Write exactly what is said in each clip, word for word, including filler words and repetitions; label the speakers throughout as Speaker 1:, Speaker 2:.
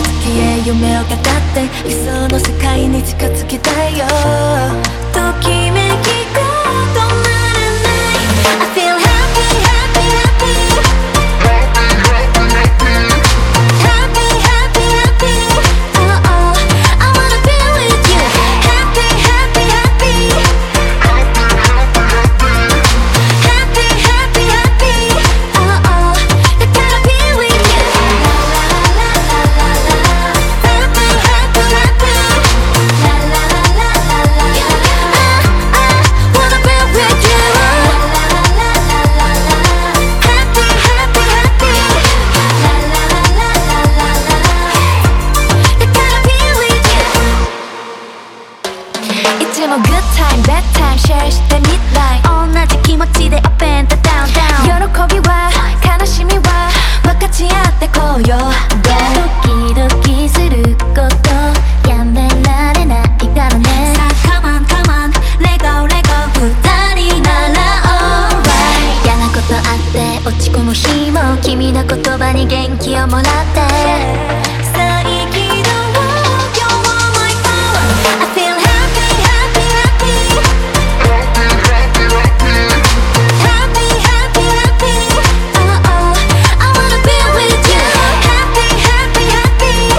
Speaker 1: 月へ夢を語って理想の世界に近づきたいよ。ときめきが止まらない I feel happy happy happy happy happy happy oh oh I wanna be with you happy happy happy happy happy happy oh oh I gotta be with you la la la la la la happy happy happy la la la la la la I I wanna be with you la la la la la la happy happy happy la la la la la la I gotta be with you いつも good time bad time share して midnight 同じ気持ちで up and down down 喜びは悲しみは分かち合ってこうよドキドキすることやめられないからねさあ come on come on let go let go 二人なら alright 嫌なことあって落ち込む日も君の言葉に元気をもらって再起動 You're my power I feel happy happy happy happy happy happy oh oh I wanna be with you happy happy happy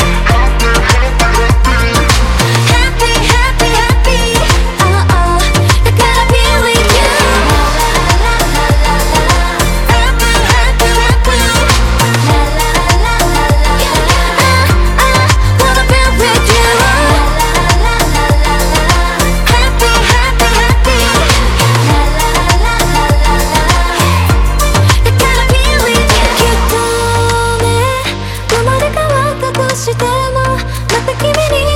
Speaker 1: happy happy happy oh oh I gotta be with you la la la la la la happy happy happy la la la la la la I I wanna be with you la la la la la la happy happy happy la la la la la la I gotta be with you きっとね生まれ変わったとしてもまた君に